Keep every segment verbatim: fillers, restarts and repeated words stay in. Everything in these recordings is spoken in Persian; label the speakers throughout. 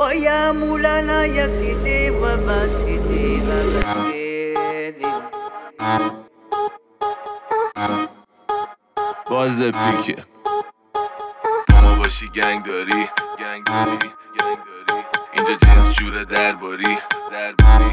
Speaker 1: یا مولانا یا سیدی بابا سیدی بابا سیدی
Speaker 2: باز پیکه ما باشی گنگ داری گنگ داری گنگ داری اینجا جنس جوره درباری درباری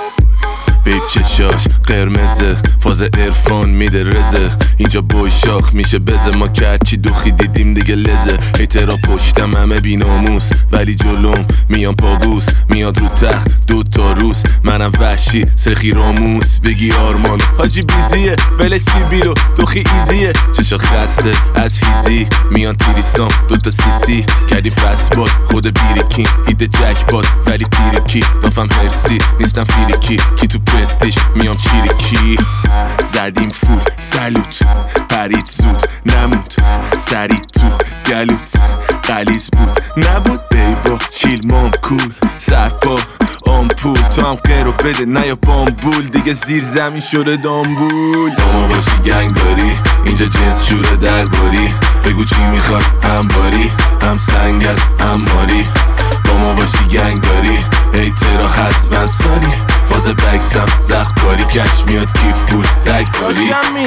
Speaker 2: بیب چشاش قرمزه فاز عرفان میده رزه اینجا بوی شاخ میشه بزه ما که هرچی دوخی دیدیم دیگه لزه ایترا پشتم همه بیناموس ولی جلوم میان پابوس میاد رو تخت دو تا روز منم وحشی سرخی راموس بگی آرمان حاجی بیزیه ولش سیبیلو دوخی ایزیه چشا خسته از فیزی میان تیریسام دوتا سیسی کردی فسباد خود بیریکین هیده جکباد ولی تیریکی دافم هرسی نیستم فیریکی کی تو پرستیش میام چیریکی زدیم فول سلوت پرید زود نمود سری تو گلوت قلیز بود نبود بیبا چیل مام کول سرپا آمپول تو هم قیرو بده نه یا بامبول دیگه زیر زمین شده دامبول با ما باشی گنگ داری اینجا جنس جوره درباری بگو چی میخواد هم باری هم سنگ از هم ماری با ما باشی گنگ داری ایترا هست ونساری فاز بکسم زخت کاری کش میاد کیف پول رگ داری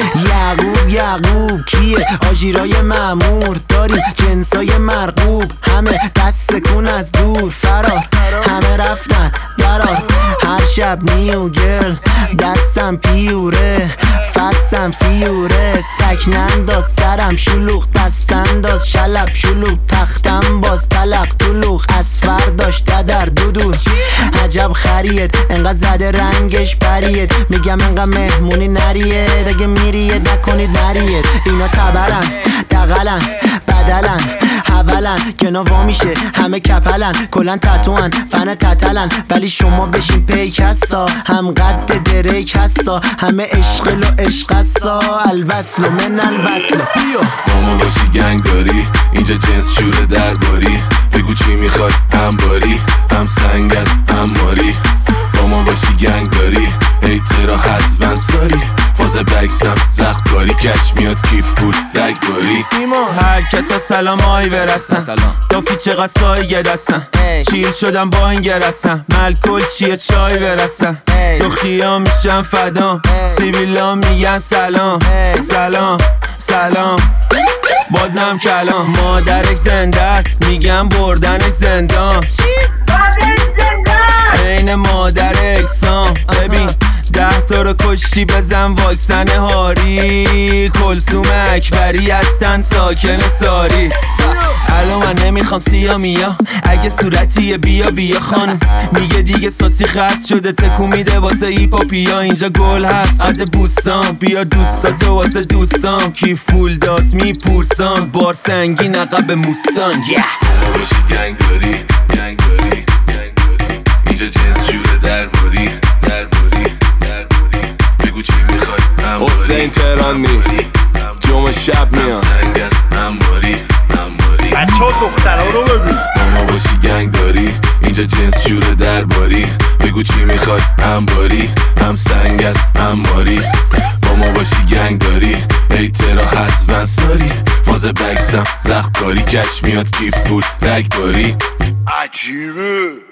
Speaker 3: یعقوب یعقوب کیه آجیرای معمور داریم جنسای مرغوب همه دست سکون از دور فرار همه رفتن درار هر شب نیو گرل دستم پیوره فستم فیورس تکننداز سرم شلوغ دستنداز شلب شلوغ تختم باز تلق طلوغ از فرداش ددر دودور عجب خرید انقدر زده رنگش پرید میگم انقدر مهمونی نرید اگه میرید نکنید نرید اینا تبرن دقلن بدلن حولن که نوا میشه همه کپلن کلن تتوان فن تتلن ولی شما بشین پیک هستا هم قد دریک هستا همه عشقل و عشق هستا الوصل من الوصل
Speaker 2: با ما باشی گنگ داری اینجا جنس جوره درباری بگو چی میخواد هم باری هم سنگ از هم ماری با ما باشی گنگ داری ایترا هست ونساری فاز بکسم زخت کاری کش میاد کیف پول رگ باری
Speaker 4: ایما هر کسا سلام آی برسن دافی چقدر سایه دستن چیل شدم با این گرسن ملکل چیه چای برسن دو خیام میشن فدام سیبیلا میگن سلام سلام سلام بازم کلام مادرک زنده است میگم بردنش زندان این مادر اکسام ببین ده تا رو کشتی بزن واکسن هاری کلثوم اکبری هستن ساکن ساری الو من نمیخوام سیا میا اگه صورتیه بیا بیا خانم میگه دیگه ساسی خست شده تکو میده واسه ایپاپیا اینجا گل هست قد بوستان بیا دوستاتو واسه دوستان کی فول دات میپورسان بار سنگین عقب موستان
Speaker 2: yeah. باشی گنگ داری گنگ داری گنگ داری اینجا جنس جوره درباری درباری درباری بگو چی میخوای هم
Speaker 5: حسین تهرانی جمعه شب میاد
Speaker 2: سنگ از هم ماری هم ماری
Speaker 6: بچه ها دخترها رو ببین
Speaker 2: با ما باشی گنگ داری اینجا جنس جوره درباری بگو چی میخوای هم باری هم سنگ از هم ماری با ما باشی گنگ داری ایترا هست ونساری فاز بکسم زخت کاری کش میاد کیف پول رگ باری
Speaker 6: عجیبه